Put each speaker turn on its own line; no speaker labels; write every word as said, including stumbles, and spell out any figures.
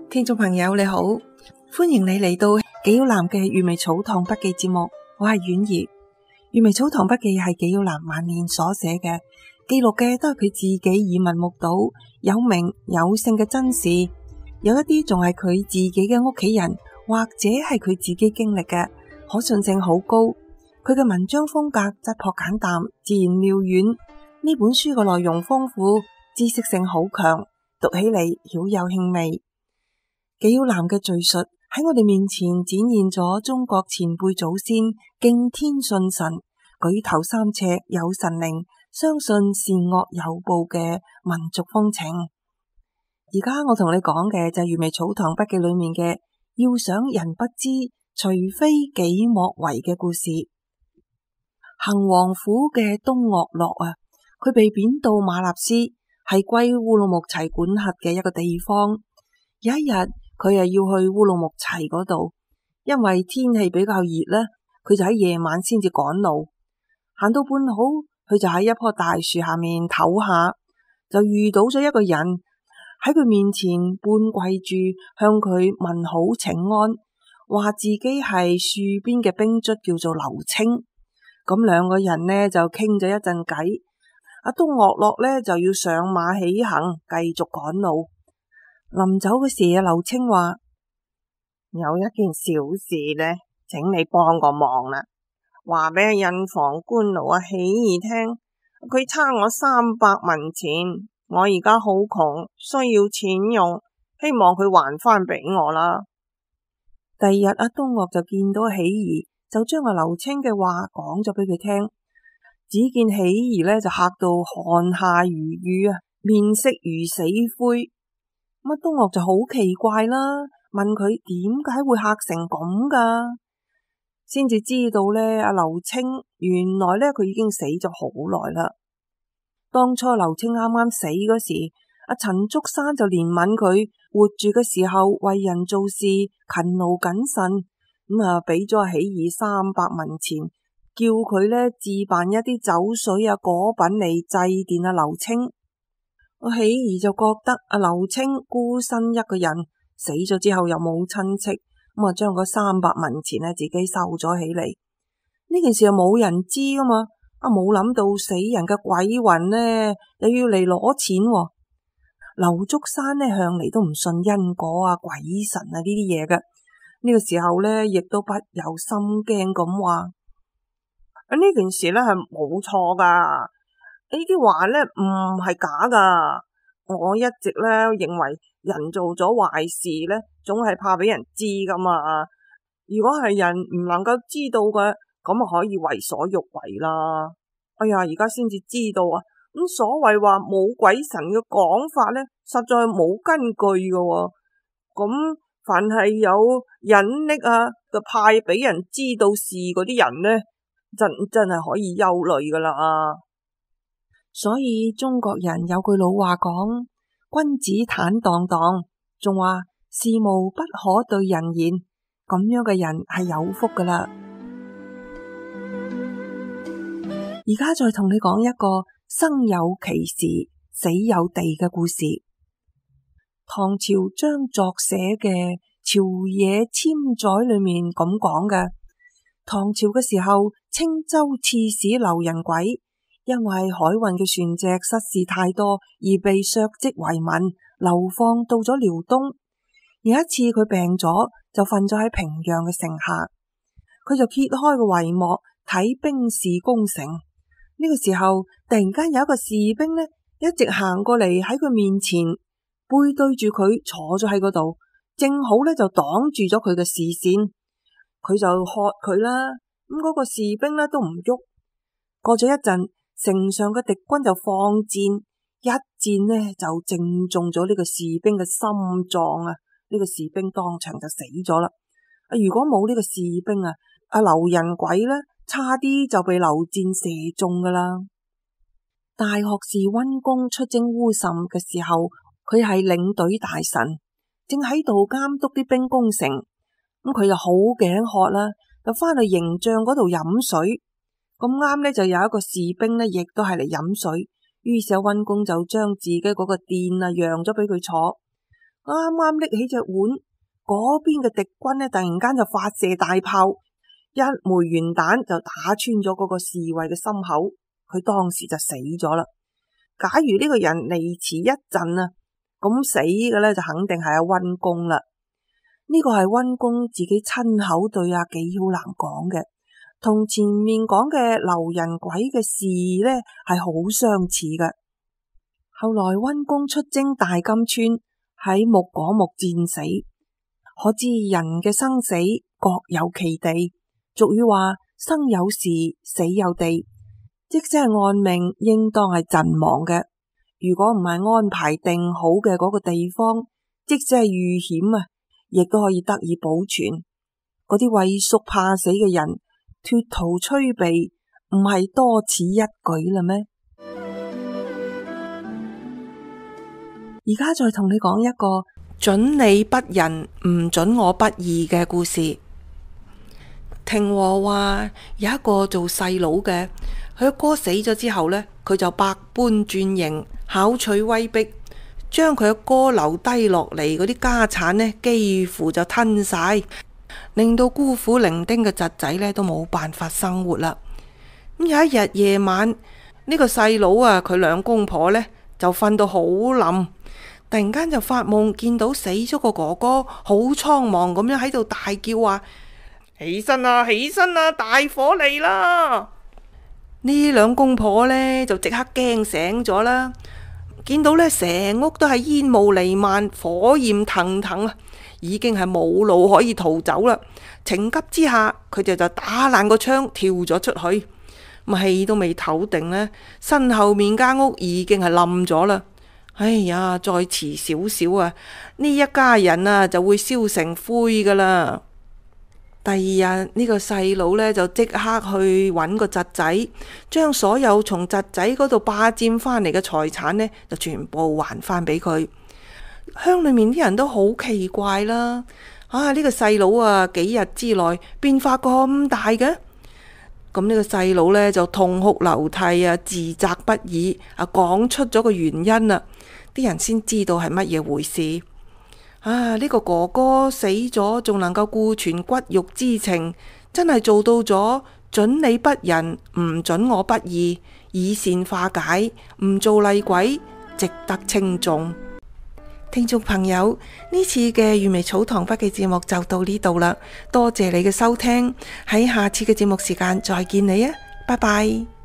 聽眾朋友你好，歡迎你嚟到紀曉嵐嘅粵微草堂筆記節目，我係婉兒。粵微草堂筆記係紀曉嵐晚年所寫嘅，記錄嘅都係佢自己耳聞目睹、有名有姓嘅真事，有一啲仲係佢自己嘅屋企人或者係佢自己經歷嘅，可信性好高。佢嘅文章風格質樸簡淡，自然妙遠。呢本書嘅內容豐富，知識性好強，讀起嚟曉有興味。紀曉嵐嘅敘述喺我哋面前展現咗中國前輩祖先敬天信神、舉頭三尺有神靈、相信善惡有報嘅民族風情。而家我同你講嘅就係粵微草堂筆記裏面嘅要想人不知，除非己莫為嘅故事。行王府嘅東岳洛啊，佢被貶到馬納斯，係歸烏魯木齊管轄嘅一個地方。有一日，佢係要去烏魯木齊嗰度，因為天氣比較熱咧，佢就喺夜晚先至趕路。行到半路，佢就喺一棵大樹下面唞下，就遇到咗一個人喺佢面前半跪住向佢問好請安，話自己係戍邊嘅兵卒，叫做劉清。咁兩個人呢就傾咗一陣偈，阿東岳洛呢就要上馬起行，繼續趕路。臨走嘅時，阿劉清話：有一件小事呢，請你幫個忙啦。話俾印房官奴阿喜兒聽，佢差我三百文錢，我而家好窮，需要錢用，希望佢還翻俾我啦。第二日阿東岳就見到喜兒，就將阿劉清嘅話講咗俾佢聽。只見喜兒呢就嚇到汗下如雨啊，面色如死灰。咁東岳就好奇怪啦，問佢點解會嚇成咁噶，先至知道呢，阿劉清原來呢，佢已經死咗好耐啦。當初劉清啱啱死嗰時，阿陳竹山就憐憫佢活住嘅時候為人做事勤勞謹慎，咁啊俾咗喜兒三百文錢，叫佢呢置辦一啲酒水啊果品嚟祭奠阿劉清。我喜兒就覺得阿劉清孤身一個人死咗之後又冇親戚，咁啊將嗰三百文錢呢自己收咗起嚟。呢件事又冇人知噶嘛，啊冇諗到死人嘅鬼魂呢又要嚟攞錢。劉竹山呢向嚟都唔信因果啊鬼神啊呢啲嘢嘅，呢個時候呢亦都不由心驚咁話：呢件事呢係冇錯噶。呢啲話呢唔係假噶，我一直呢認為人做咗壞事呢，總係怕俾人知噶嘛。如果係人唔能夠知道嘅，咁啊可以為所欲為啦。哎呀，而家先至知道啊，咁所謂話冇鬼神嘅講法呢，實在冇根據噶。咁凡係有隱匿啊嘅派俾人知道事嗰啲人呢，真真係可以憂慮噶啦。所以中國人有句老話講：君子坦蕩蕩，仲話事無不可對人言。咁樣嘅人係有福噶啦。而家再同你講一個生有其時，死有地嘅故事。唐朝張作寫嘅《朝野簽載》裏面咁講嘅：唐朝嘅時候，青州刺史劉仁軌因為海運嘅船隻失事太多而被削職為民，流放到咗遼東。有一次佢病咗，就瞓咗喺平陽嘅城下，佢就揭開個帷幕睇兵士攻城。呢個時候突然間有一個士兵呢，一直行過嚟喺佢面前，背對住佢坐咗喺嗰度，正好呢就擋住咗佢嘅視線。佢就喝佢啦，咁、那、嗰個士兵呢都唔喐。過咗一陣，城上嘅敵軍就放箭，一箭呢就正中咗呢個士兵嘅心臟啊！呢、這個士兵當場就死咗啦。啊，如果冇呢個士兵啊，阿劉仁軌呢差啲就被流箭射中噶啦。大學士溫公出征烏什嘅時候，佢係領隊大臣，正喺度監督啲兵攻城。咁佢就好頸渴啦，就翻去營帳嗰度飲水。咁啱呢，就有一個士兵呢，亦都係嚟飲水。於是溫公就將自己嗰個墊啊讓咗俾佢坐。 啱啱拎起隻碗，嗰邊嘅敵軍呢突然間就發射大炮，一枚圓彈就打穿咗嗰個侍衛嘅心口，佢當時就死咗啦。假如呢個人離遲一陣啊，咁死嘅呢就肯定係阿溫公啦。呢個係溫公自己親口對阿紀曉嵐講嘅，同前面講嘅留人鬼嘅事呢係好相似嘅。後來溫公出征大金川，喺木果木戰死，可知人嘅生死各有其地。俗語話生有時，死有地，即使係按命，應當係陣亡嘅。如果唔係安排定好嘅嗰個地方，即使係遇險啊，亦都可以得以保存。嗰啲畏縮怕死嘅人，脫逃趨避，唔係多此一舉啦咩？而家再同你講一個准你不仁，唔准我不義嘅故事。庭和話有一個做細佬嘅，佢阿哥死咗之後呢，佢就百般鑽營，巧取威逼，將佢阿哥留低落嚟嗰啲家產呢，幾乎就吞晒，令到孤苦伶仃嘅侄仔呢都冇辦法生活啦。咁有一日夜晚，呢個細佬啊，佢兩公婆呢就瞓到好冧，突然間就發夢見到死咗個哥哥，好蒼忙咁樣喺度大叫話：起身啊，起身啊，大火嚟啦！呢兩公婆呢就即刻驚醒咗啦，見到呢成屋都係煙霧彌漫，火焰騰騰啊，已經係冇路可以逃走啦。情急之下，佢哋就打爛個窗跳咗出去，咁氣都未唞定呢，身後面間屋已經係冧咗啦。哎呀，再遲少少啊，呢一家人啊就會燒成灰噶啦。第二日呢個細佬呢，就即刻去揾個侄仔，將所有從侄仔嗰度霸佔翻嚟嘅財產呢，就全部還翻俾佢。鄉裏面啲人都好奇怪啦，啊呢個細佬啊幾日之內變化咁大嘅？咁呢個細佬呢，就痛哭流涕啊，自責不已啊，講出咗個原因啦。啲人先知道係乜嘢回事。啊！呢個哥哥死咗，仲能夠顧全骨肉之情，真係做到咗准你不仁，唔准我不義，以善化解，唔做厲鬼，值得稱頌。聽眾朋友，呢次嘅粵微草堂筆記節目就到呢度啦，多謝你嘅收聽，喺下次嘅節目時間再見你啊，拜拜。